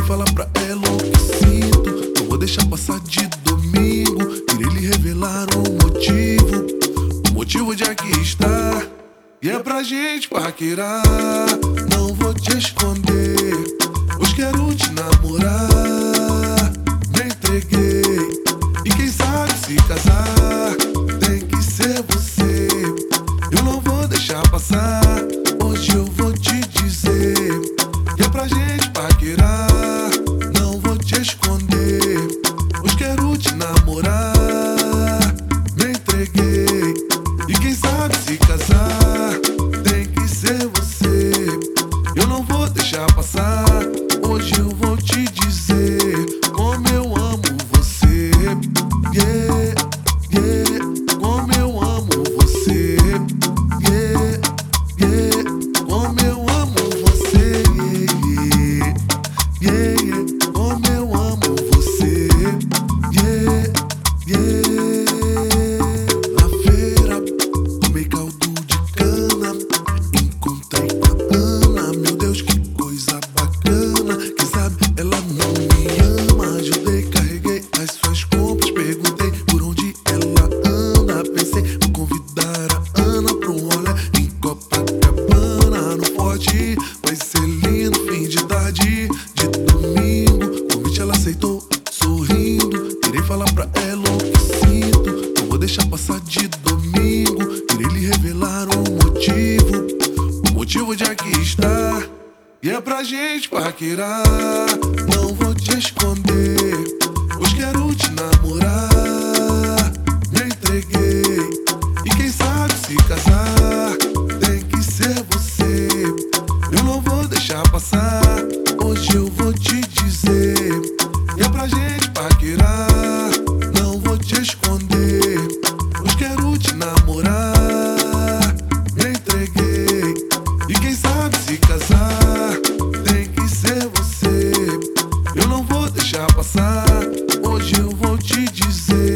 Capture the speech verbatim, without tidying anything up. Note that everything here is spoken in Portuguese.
falar pra ela o que sinto. Não vou deixar passar de domingo. Irei lhe revelar o motivo, o motivo de aqui estar. E é pra gente paquerar. Não vou te esconder, hoje quero te namorar. Me entreguei, e quem sabe se casar. Tem que ser você, eu não vou deixar passar. Hoje eu vou te dizer que é pra gente paquerar. Não vou te esconder, hoje quero te namorar. Me entreguei, e quem sabe se casar. Tem que ser você, eu não vou deixar passar. Hoje eu vou te dizer como eu amo você. Yeah, yeah, como eu amo você. Yeah, yeah, como eu amo você. Yeah, yeah, yeah, como eu amo você. Yeah, yeah. Na feira, tomei caldo de cana, encontrei com a Ana. Meu Deus, que coisa bacana. Quem sabe ela não me ama. Ajudei, carreguei as suas compras. Perguntei por onde ela anda. Pensei, vou convidar a Ana pra um rolê em Copacabana. No forte, vai ser lindo, fim de tarde de domingo. Convite ela aceitou, sorrindo. Irei falar pra ela o que sinto. Não vou deixar passar de domingo. Irei lhe revelar o motivo, o motivo de aqui estar. E é pra gente paquerar. Não vou te esconder, hoje quero te namorar. Me entreguei, e quem sabe se casar. Tem que ser você, eu não vou deixar passar. Hoje eu vou te dizer que é pra gente paquerar. Não vou te esconder, hoje quero te namorar. Me entreguei, e quem sabe se casar. Tem que ser você, eu não vou deixar passar. Hoje eu vou te dizer